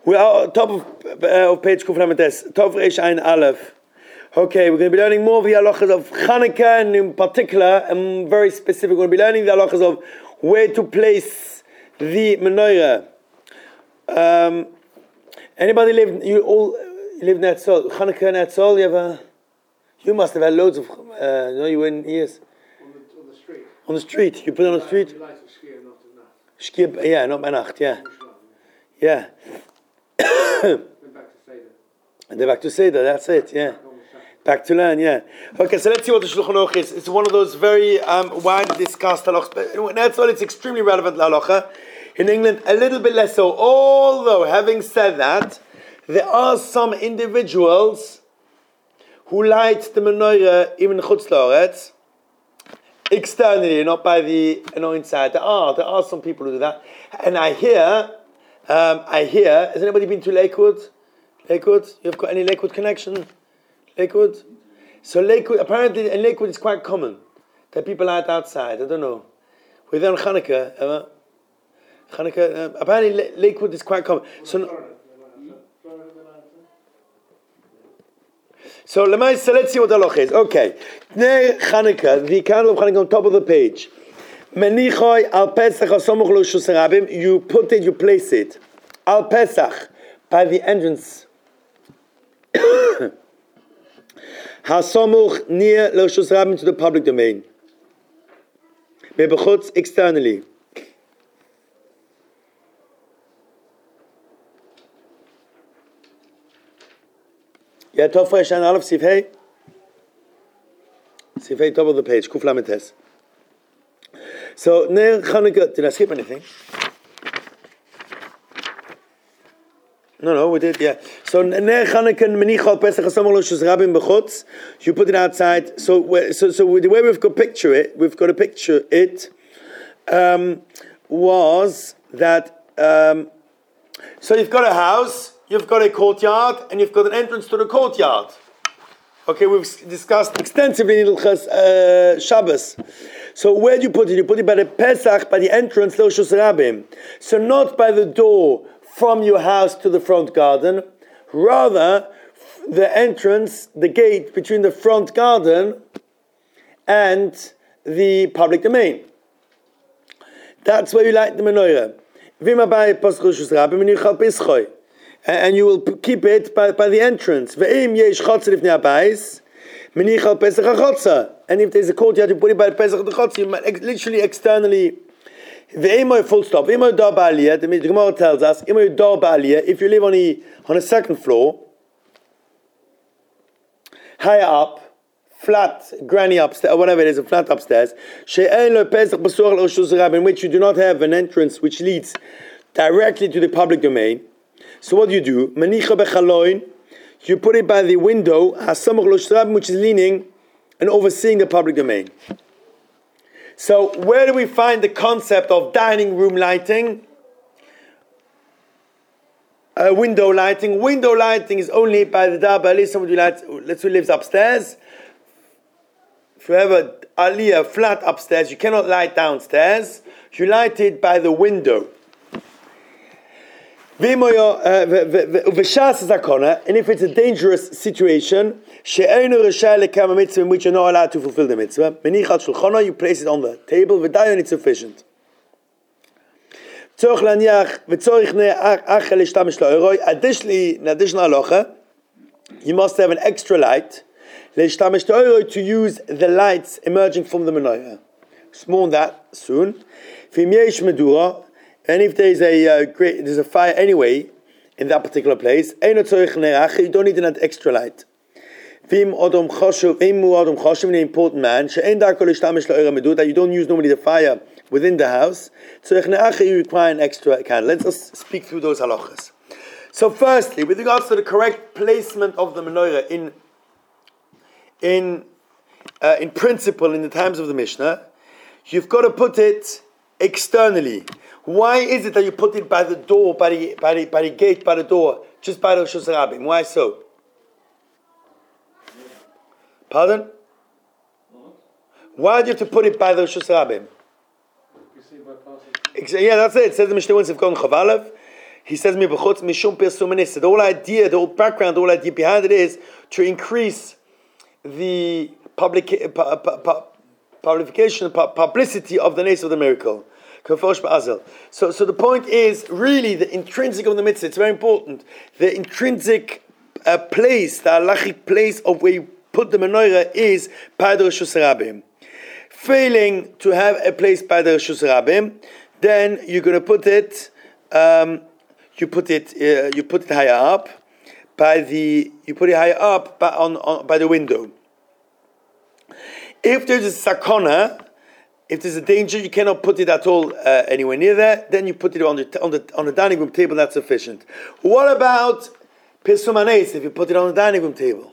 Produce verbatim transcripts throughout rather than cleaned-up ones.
We are top of, uh, of page Kuf Lametes, Tov Reish Ein Aleph. Okay, we're going to be learning more of the halachas of Chanukah, and in particular, and very specific, we're going to be learning the halachas of where to place the menorah. Um, anybody live? You all live in Etzol? Chanukah in Etzol? You ever? You must have had loads of. Uh, no, you were in years. On the, on the street. On the street. You put it on the street. You like to ski and not enough. Ski, yeah, not by Nacht. Yeah, yeah. Then back to Seder. And they're back to Seder. That's it. Yeah. Back to learn, yeah. Okay, so let's see what the Shulchan Aruch is. It's one of those very um, widely discussed halachas. But that's all. It's extremely relevant halacha. In England, a little bit less so. Although, having said that, there are some individuals who light the menorah even in Chutz La'aretz externally, not by the, you know, inside. There are there are some people who do that, and I hear, um, I hear. Has anybody been to Lakewood? Lakewood, you've got any Lakewood connection? Lakewood? So Lakewood, apparently in Lakewood it's quite common that people light outside. I don't know. We're there on Chanukah. Uh, Chanukah, uh, apparently Lakewood is quite common. So, so, so let's see what the halach is. Okay. Ner Chanukah, the candle of Chanukah on top of the page. Menichoi al Pesach hasomuch lo shus rabim. You put it, you place it. Al Pesach, by the entrance. Hasomuch near lo shus rabim, to the public domain. Mebechutz, externally. Yeah, Tov Reish Ein Aleph, Sif Hey. Sif Hey, top of the page, Kuf Lamed Tes. So, Ner Chanukah, did I skip anything? No, no, we did, yeah. So, Ner Chanukah, Menichal Pesach Hasomuch Lo Shus Rabim Bechutz, you put it outside. So, so, so the way we've got to picture it, we've got to picture it, um, was that, um, so you've got a house, you've got a courtyard, and you've got an entrance to the courtyard. Okay, we've discussed extensively in Ilchas uh, Shabbos. So where do you put it? You put it by the Pesach, by the entrance, Lo Shus Rabim. So not by the door from your house to the front garden, rather the entrance, the gate between the front garden and the public domain. That's where you light the menorah. V'imabay Pesach Lo Shus Rabim, and you chal pischoi. And you will keep it by, by the entrance. And if there's a courtyard, you put it by the Pesach the chotzer. You might literally externally. Full stop. The Gemara tells us, if you live on a on a second floor, higher up, flat, granny upstairs, or whatever it is, a flat upstairs, in which you do not have an entrance which leads directly to the public domain. So what do you do? You put it by the window, which is leaning and overseeing the public domain. So where do we find the concept of dining room lighting? Uh, window lighting. Window lighting is only by the Dabali. Somebody lights, let's say lives upstairs. If you have a aliyah flat upstairs, you cannot light downstairs. You light it by the window. And if it's a dangerous situation, in which you're not allowed to fulfill the mitzvah, you place it on the table, and it's sufficient. Additionally, in additional halacha, you must have an extra light to use the lights emerging from the menorah. More on that soon. And if there's a uh, great, there's a fire anyway in that particular place, you don't need an extra light. An important man, that you don't use normally the fire within the house, you require an extra candle. Let's just speak through those halachas. So, firstly, with regards to the correct placement of the menorah in in uh, in principle in the times of the Mishnah, you've got to put it externally. Why is it that you put it by the door, by the by the, by the gate, by the door, just by the Shus Rabim? Why so? Pardon? Why do you have to put it by the Shus Rabim? Yeah, that's it. It says the Mishnah once of Gon Chavalev. he says me b'chutz mishum pirsum hanisa. The whole idea, the whole background, the whole idea behind it is to increase the public pu- pu- pu- publication, pu- publicity of the nature of the miracle. So, so the point is really the intrinsic of the mitzvah. It's very important. The intrinsic uh, place, the halachic place of where you put the menorah is by the Reshus Rabim. Failing to have a place by the Reshus Rabim, then you're going to put it. Um, you put it. Uh, you put it higher up by the. You put it higher up by, on, on by the window. If there's a sakona, if there's a danger, you cannot put it at all uh, anywhere near there. Then you put it on the on the on the dining room table. That's sufficient. What about pirsum hanes? If you put it on the dining room table,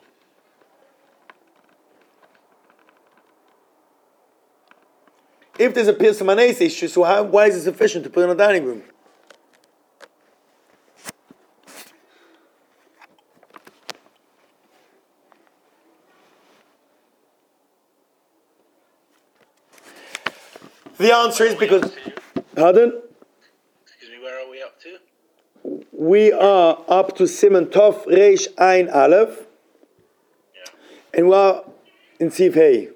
if there's a pirsum hanes issue, so how, why is it sufficient to put it on the dining room? The answer is because... Pardon? Excuse me, where are we up to? We are up to Siman Tov Reish Ein Aleph. Yeah. And we are in Siv Hey.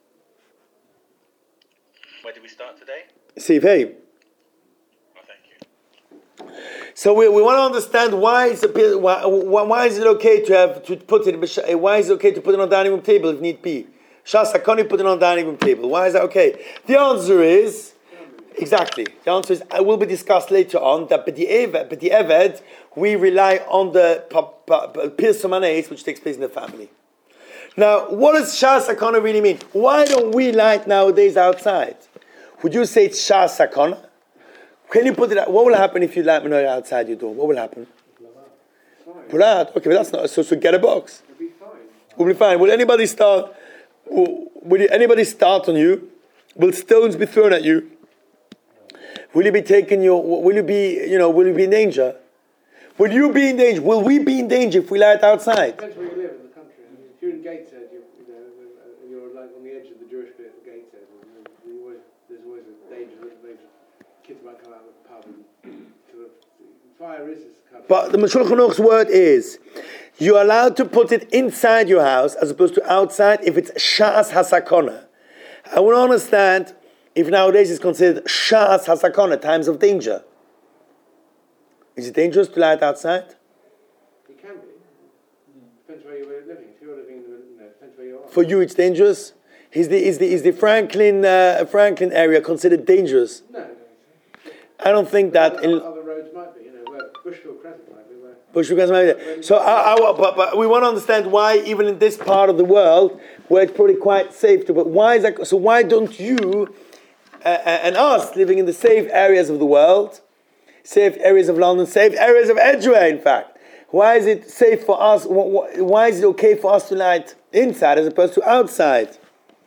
Where did we start today? Siv Hey. Oh, thank you. So we, we want to understand why is, it, why, why is it okay to have to put it, why is it okay to put it on the dining room table if need be? Shas Hakoni put it on the dining room table. Why is that okay? The answer is, exactly, the answer is, it will be discussed later on, that but the Eved, we rely on the Pirsum Hanes, which takes place in the family. Now, what does Shas Hakoni really mean? Why don't we light nowadays outside? Would you say it's Shas Hakoni? Can you put it out? What will happen if you light menorah outside your door? What will happen? Pull out. Okay, but that's not, so, so get a box. It'll be fine. Will be fine. Will anybody start... Will anybody start on you? Will stones be thrown at you? Will you be taken your? Will you be? You know? Will you be in danger? Will you be in danger? Will we be in danger if we light outside? Depends where you live in the country. I mean, if you're in Gateshead, you're, you know, and you're like on the edge of the Jewish bit of Gateshead, you always, there's always a danger that maybe kids might come out of the pub and sort of fire is covered. But the Shulchan Aruch's word is, you're allowed to put it inside your house as opposed to outside if it's Sha'as Hasakona. I want to understand if nowadays it's considered Sha'as Hasakona, times of danger. Is it dangerous to light outside? It can be. Depends where you're living. If you're living in the, you know, depends where you are. For you it's dangerous? Is the, is the, is the Franklin uh, Franklin area considered dangerous? No, I don't think so. I don't think that... Other, in, other roads might be, you know, where Bushfield Crescent might be. Where So, I, I, but, but we want to understand why, even in this part of the world, where it's probably quite safe to. But why is that? So, why don't you uh, and us living in the safe areas of the world, safe areas of London, safe areas of Edgware, in fact, why is it safe for us? Why is it okay for us to light inside as opposed to outside?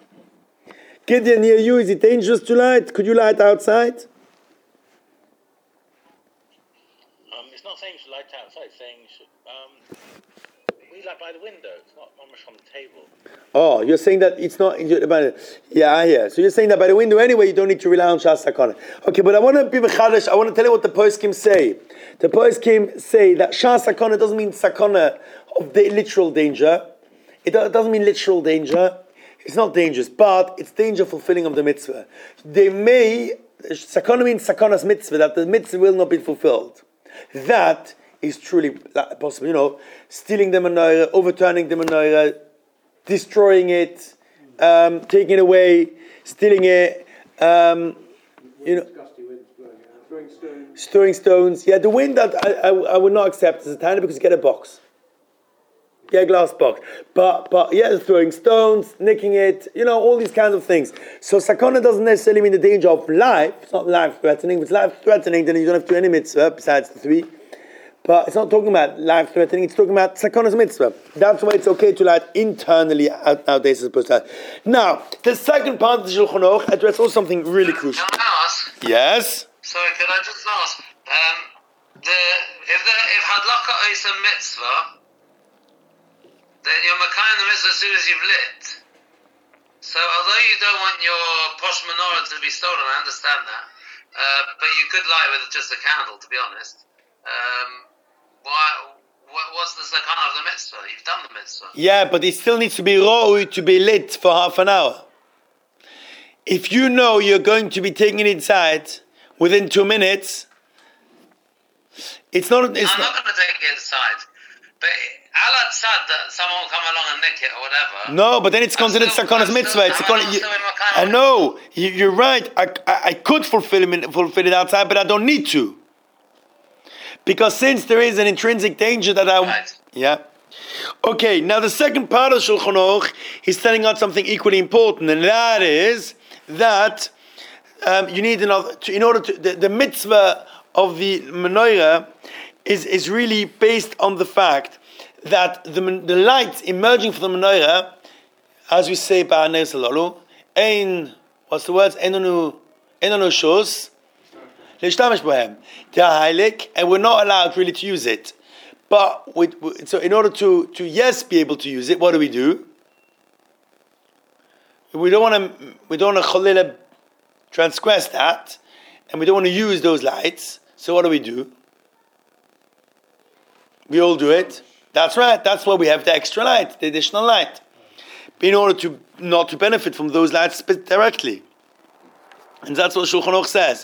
Gideon, near you, is it dangerous to light? Could you light outside? Not saying you should light outside, saying you should, um, we light by the window. It's not, not much on the table. Oh, you're saying that it's not... Yeah, I hear. So you're saying that by the window anyway, you don't need to rely on Shas Hakona. Okay, but I want to be mechadish. I want to tell you what the poskim say. The poskim say that Shas Hakona doesn't mean sakona of the literal danger. It doesn't mean literal danger. It's not dangerous, but it's danger fulfilling of the mitzvah. They may... Sakona means sakona's mitzvah, that the mitzvah will not be fulfilled. That is truly possible. You know, stealing the menorah, overturning the menorah, destroying it, um, taking it away, stealing it. Um, you know, throwing stones. Throwing stones. Yeah, the wind that I, I, I would not accept as a tiny because you get a box. Get a glass box. But but yeah, throwing stones, nicking it. You know, all these kinds of things. So sakona doesn't necessarily mean the danger of life. It's not life-threatening. If it's life-threatening, then you don't have to do any mitzvah besides the three. But it's not talking about life-threatening. It's talking about sakona's mitzvah. That's why it's okay to light internally out nowadays as opposed to that. Now, the second part of the Shulchan Aruch addresses also something really crucial. Can I ask? Yes? Sorry, could I just ask? Um, the if the if hadlaka is a mitzvah, then you're Makayim the mitzvah as soon as you've lit. So although you don't want your posh menorah to be stolen, I understand that. Uh, but you could light with just a candle, to be honest. Um, why? What, what's the sakana of the mitzvah? You've done the mitzvah. Yeah, but it still needs to be ra'ui to be lit for half an hour. If you know you're going to be taking it inside within two minutes, it's not. It's I'm not, not going to take it inside. But ala tzad that someone will come along and nick it or whatever. no, but then it's considered still- sakana's I'm mitzvah. still- It's I'm sakana, still you, in my kind I of- know you, you're right. I, I, I could fulfill it, fulfill it outside, but I don't need to, because since there is an intrinsic danger that I. Right. Yeah. Okay. Now the second part of Shulchan Aruch, he's telling us something equally important, and that is that um, you need another to, in order to the, the mitzvah of the menorah is is really based on the fact that the the light emerging from the menorah, as we say by Ner Salalu, ein what's the words? Enonu enonu shos leishtamish bohem. They are heilig, and we're not allowed really to use it. But we, we, so in order to to yes be able to use it, what do we do? We don't want to we don't want to cholila transgress that, and we don't want to use those lights. So what do we do? We all do it. That's right. That's why we have the extra light, the additional light, in order to not to benefit from those lights directly. And that's what Shulchan Aruch says.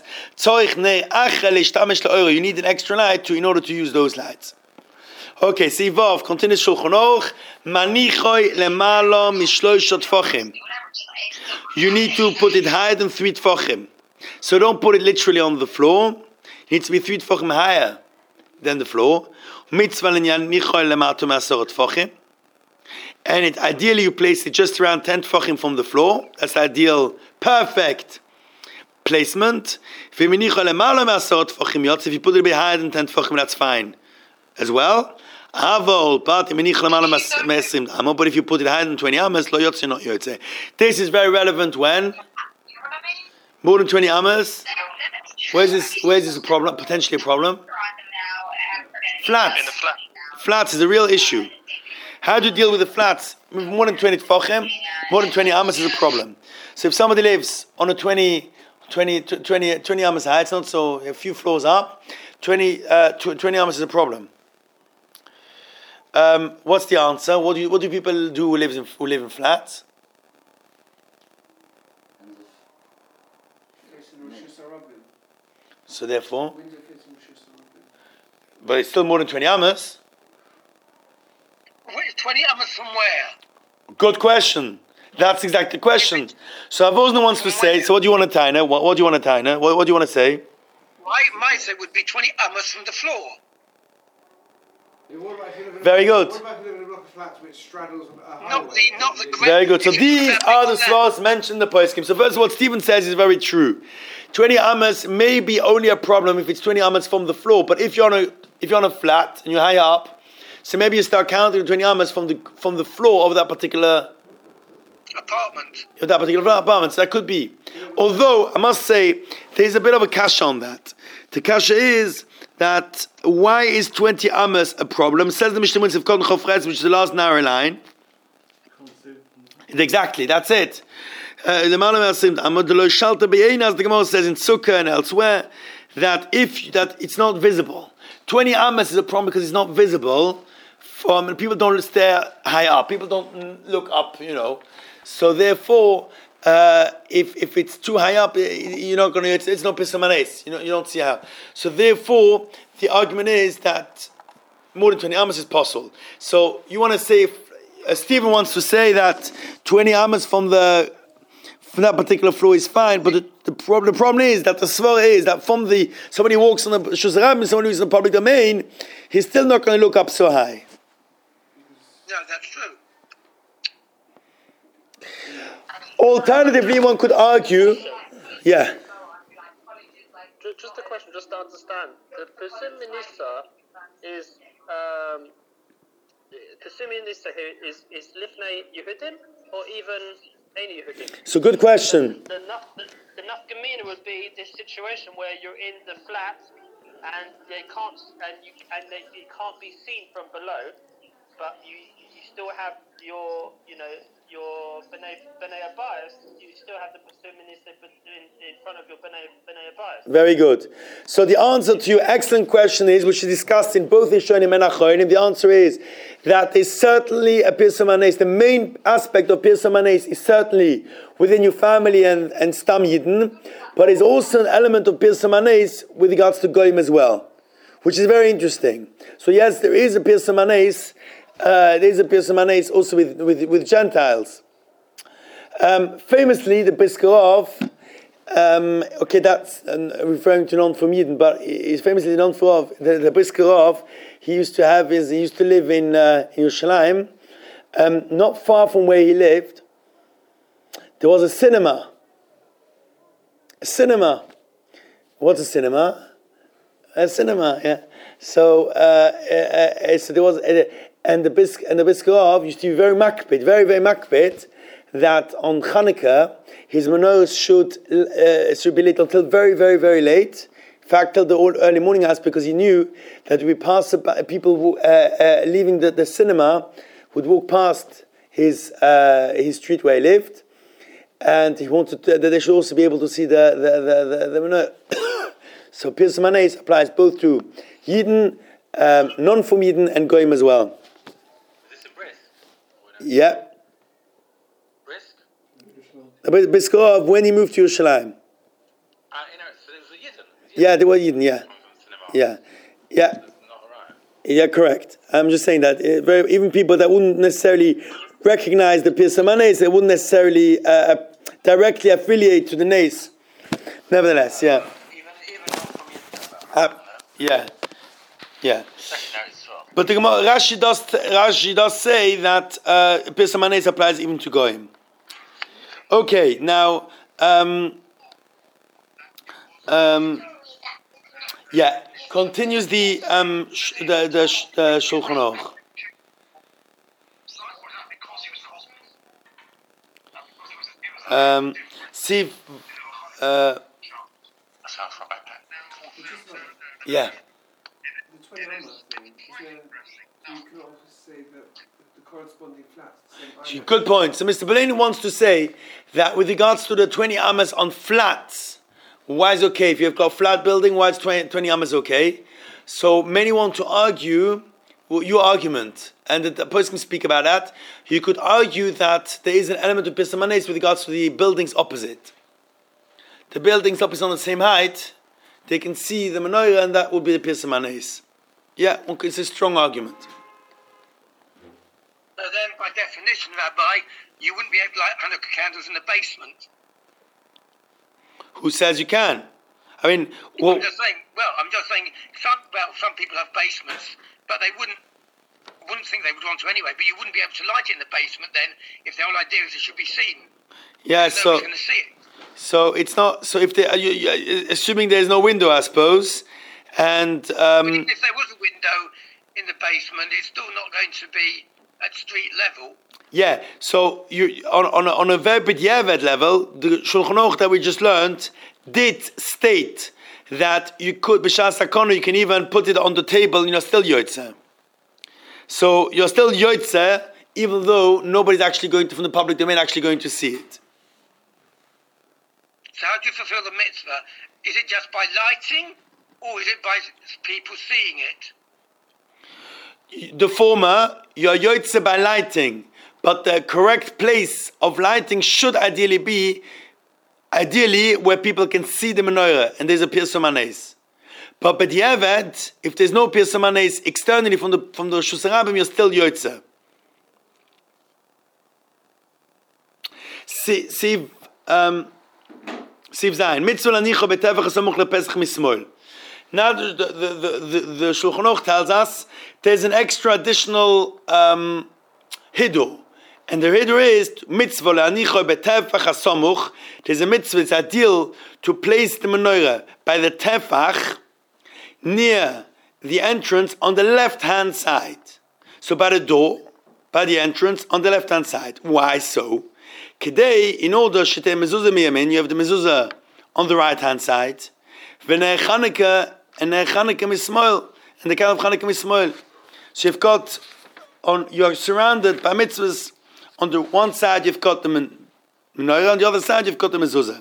You need an extra light to in order to use those lights. Okay, see Vav continues Shulchan Aruch. Manichoi lemalo mishloisha tfachim. You need to put it higher than three tfachim. So don't put it literally on the floor. It needs to be three tfachim higher than the floor. Mitzvah linyan nichoi lemato me'asor tfachim. And it, ideally you place it just around ten tfachim from the floor. That's the ideal, perfect placement. If you put it a bit higher than ten tfachim, that's fine as well. But if you put it higher than twenty amas, lo yotze, not yotze. This is very relevant when more than twenty amas. Where's this? Where's this a problem? Potentially a problem. Flats. In the flat. Flats is a real issue. How do you deal with the flats? More than twenty tfachim, more than twenty amas is a problem. So if somebody lives on a twenty, twenty, twenty, twenty amas high, it's not so a few floors up. twenty, uh, twenty amas is a problem. Um, what's the answer? What do you, what do people do who live in who live in flats? So therefore, but it's still more than twenty amas. Wait, twenty amas from where? Good question. That's exactly the question. So Avosna wants to say. So what do you want to taina? What, what do you want to taina? What, what do you want to say? My my say would be twenty amas from the floor. Yeah, what about if you live in a- Very good. What about if you live in a block of flats which straddles a highway? Not the not the great. Very good. So if you these put that are big the on svars mentioned in the poskim. So first of all, what Stephen says is very true. Twenty amas may be only a problem if it's twenty amas from the floor. But if you're on a if you're on a flat and you're high up, so maybe you start counting twenty amas from the from the floor of that particular apartment. of that particular apartment. So that could be. Although I must say there's a bit of a kasha on that. The kasha is that why is twenty amas a problem? Says the Mishnah of Kon Chofres, which is the last narrow line. Exactly, that's it. Uh, the Gemara says in Sukkah and elsewhere that if that it's not visible. twenty amas is a problem because it's not visible. From people don't stare high up. People don't look up. You know. So therefore, uh, if if it's too high up, you're not going to. It's, it's not pisamanes. You know, you don't see how. So therefore, the argument is that more than twenty amas is possible. So you want to say, if, uh, Stephen wants to say that twenty amas from the from that particular floor is fine, but the, the problem the problem is that the svar is that from the somebody walks on the shuzarabim, somebody who's in the public domain, he's still not going to look up so high. No, that's true. Alternatively, one could argue, yeah. Just a question, just to understand. The Pesim Minissa is um, Pesim Minissa here is is Lifnei Yehudim or even any Yehudim? So good question. The naf the, the nafkamina would be this situation where you're in the flat and they can't and you and they it can't be seen from below, but you you still have your you know your B'nai B'nai Abayis, you still have the Pesum Minister in, in front of your B'nai B'nai Abayis. Very good. So the answer to your excellent question is, which is discussed in both Rishonim and Achronim, the answer is that there's certainly a Pirsum Hanes. The main aspect of Pirsum Hanes is certainly within your family and, and Stam Yidden, but it's also an element of Pirsum Hanes with regards to Goyim as well, which is very interesting. So yes, there is a Pirsum Hanes, uh, there is a Pirsum Hanes also with, with, with Gentiles. Um, famously, the Piskarov, Um, okay, that's uh, referring to non from Yidden, but he's famously known for the, the Briskerov. He used to have his, he used to live in, uh, in Yerushalayim, um, not far from where he lived. There was a cinema. A cinema. What's a cinema? A cinema, yeah. So, uh, uh, uh, so there was, uh, and the Bisk, and the Briskerov used to be very makpid, very very makpid, that on Chanukah his menorahs should uh, should be lit until very, very, very late. In fact, till the early morning hours, because he knew that we pass people who, uh, uh, leaving the, the cinema would walk past his uh, his street where he lived, and he wanted to, that they should also be able to see the the the, the, the menorah. So Pirsum Hanes applies both to Yidden, um, non from Yidden, and Goyim as well. Is this a brisk? Yeah. Brisk? Biskorov, when he moved to Yerushalayim. Uh, you know, so it was a Yidden. Yeah, they were Yidden, yeah. Yeah. Yeah. That's not right. Yeah, correct. I'm just saying that uh, very, even people that wouldn't necessarily recognize the Pirsum Hanes, they wouldn't necessarily uh, directly affiliate to the Nes. Nevertheless, yeah. Even, even not from Yidden. Uh, yeah. Yeah. Secondary as well. But the Gemara, Rashi does, Rashi does say that uh, Pirsum Hanes applies even to Goyim. Okay, now, um, um, yeah, continues the um, sh- the the, sh- the Shulchan Aruch. Um, see, uh, yeah. The twenty Amos thing, is there, you can also say that the corresponding flats, the same Good point. So Mister Bellini wants to say that with regards to the twenty amas on flats, why is it okay? If you've got a flat building, why is twenty, twenty amas okay? So many want to argue, well, your argument, and the person can speak about that. You could argue that there is an element of Pirsum Hanes with regards to the buildings opposite. The buildings opposite on the same height, they can see the menorah, and that would be the Pirsum Hanes. Yeah, okay, it's a strong argument. So then, by definition, Rabbi, you wouldn't be able to light Hanukkah candles in the basement. Who says you can? I mean, well, I'm just saying. Well, I'm just saying. Some well, some people have basements, but they wouldn't wouldn't think they would want to anyway. But you wouldn't be able to light it in the basement then, if the whole idea is it should be seen. yeah. No So, one's going to see it. so it's not. So if they, are you, you, assuming there's no window, I suppose, and um, Even if there was a window in the basement, it's still not going to be at street level. yeah. So you on on a, on a very b'diavad level, the Shulchan Aruch that we just learned did state that you could b'shas hakana, you can even put it on the table and you're still yotze. So you're still yotze, even though nobody's actually going to, from the public domain, actually going to see it. So how do you fulfill the mitzvah? Is it just by lighting, or is it by people seeing it? The former, you're yotze by lighting, but the correct place of lighting should ideally be, ideally, where people can see the menorah, and there's a Pirsum Hanes. But by the Eved, if there's no Pirsum Hanes externally from the from the Shus Harabim, you're still yotze. See, see, um, Siv Zayin. Mitzvah lanicha betevach asamuch lepesach mismol. Now the the the the, the Shulchan Aruch tells us there's an extra additional um, hidur, and the hidur is mitzvah lanicha betevach asamuch. There's a mitzvah, it's a deal to place the menorah by the tefach near the entrance on the left hand side. So by the door, by the entrance on the left hand side. Why so? Kedei, in order shetei mezuzah miyamin, you have the mezuzah on the right hand side. V'nei Chanukah and nei Chanukah mismoil, and the kind of Chanukah mismoil. So you've got on, you are surrounded by mitzvahs on the one side you've got the menorah, on the other side you've got the mezuzah.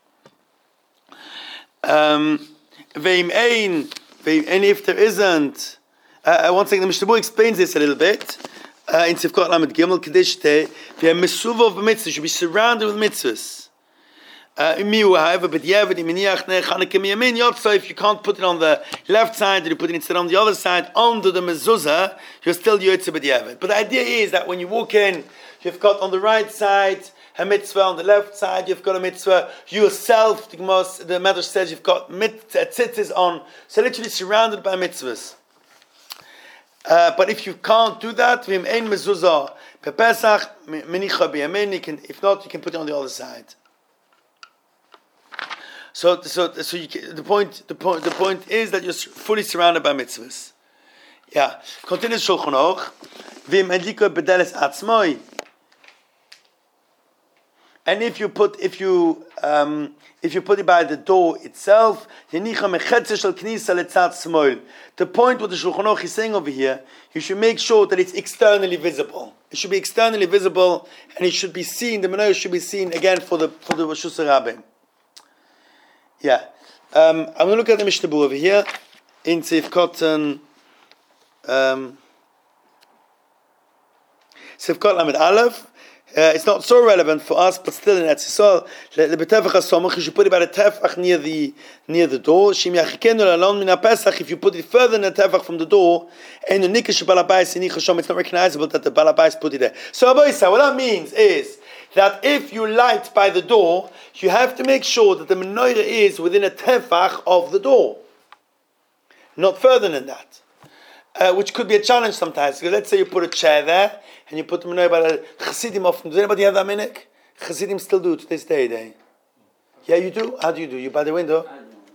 Um, veim ein, and if there isn't, uh, one second, the Mishnah Berurah explains this a little bit. Uh, in Sivkot Lamed Gimel Kedishte, the mesuva of the mitzvah should be surrounded with mitzvahs. Uh, however, but if you can't put it on the left side, you put it instead on the other side, under the mezuzah, you're still yotze b'diavad. But the idea is that when you walk in, you've got on the right side a mitzvah, on the left side you've got a mitzvah. Yourself, the Medrash says, you've got tzitzis on, so literally surrounded by mitzvahs. Uh, but if you can't do that, if not, you can put it on the other side. So, so, so you can, the point, the point, the point is that you're fully surrounded by mitzvahs. Yeah. Continue Shulchan Aruch. Vim endiko bedeles atzmoi. And if you put, if you, um, if you put it by the door itself, the point what the Shulchan Aruch is saying over here, you should make sure that it's externally visible. It should be externally visible, and it should be seen. The menorah should be seen again for the for the Reshus HaRabim. Yeah, um, I'm going to look at the Mishnah Berurah over here in Sivkot um, Sivkot Lamed Aleph. Uh, it's not so relevant for us, but still in Eretz Yisrael, you should put it by the tefach near the near the door. If you put it further than the tefach from the door, it's not recognizable that the balabais put it there. So what that means is that if you light by the door, you have to make sure that the menorah is within a tefach of the door, not further than that. Uh, which could be a challenge sometimes. Because let's say you put a chair there, and you put the menorah by the Chassidim often. Does anybody have that minik? Chassidim still do to this day. They, yeah, you do? How do you do? You by the window?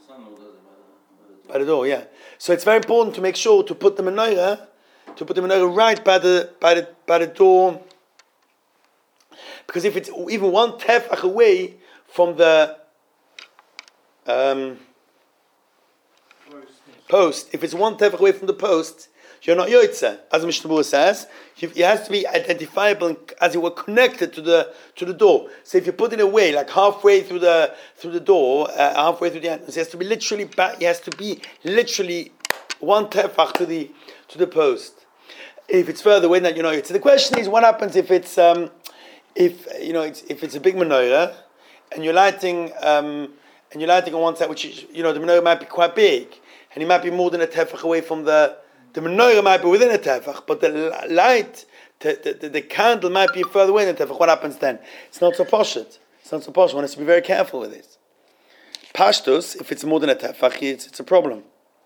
By the door, yeah. So it's very important to make sure to put the menorah, to put the menorah right by the by the by the door. Because if it's even one tefach away from the um, post, if it's one tefach away from the post, you're not yotzeh. As Mishnah Berurah says, it has to be identifiable as it were connected to the to the door. So if you put it away, like halfway through the through the door, uh, halfway through the entrance, it has to be literally back. It has to be literally one tefach to the to the post. If it's further away, then you know. So the question is, what happens if it's um, if you know it's, if it's a big menorah and you're lighting um, and you're lighting on one side, which is, you know the menorah might be quite big and it might be more than a tefach away from the. The menorah might be within a tefach, but the light, the, the, the candle might be further away than the tefach. What happens then? It's not so poshut. It's not so posh. One has to be very careful with this. Pashtus, if it's more than a tefach, it's, it's a problem.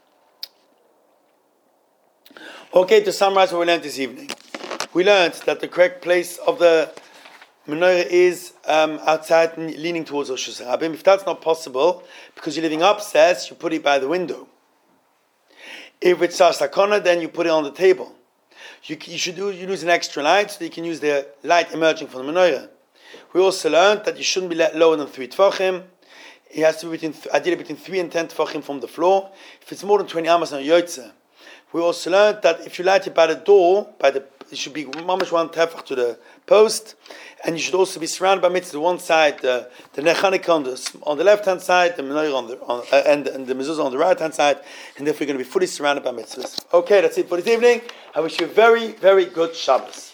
Okay, to summarize what we learned this evening. We learned that the correct place of the menorah is um, outside, leaning towards Reshus HaRabim. If that's not possible, because you're living upstairs, you put it by the window. If it's sakana, then you put it on the table. You, you should do, you use an extra light so you can use the light emerging from the menorah. We also learned that you shouldn't be let lower than three tefachim. It has to be between, ideally between three and ten tefachim from the floor. If it's more than twenty amas, not yotzeh. We also learned that if you light it by the door, by the it should be mamash one tefach to the post, and you should also be surrounded by mitzvah. One side, the the nechanika on the on the left hand side, the menorah on the on, uh, and, and the mezuzah on the right hand side, and therefore you're going to be fully surrounded by mitzvahs. Okay, that's it for this evening. I wish you a very very good Shabbos.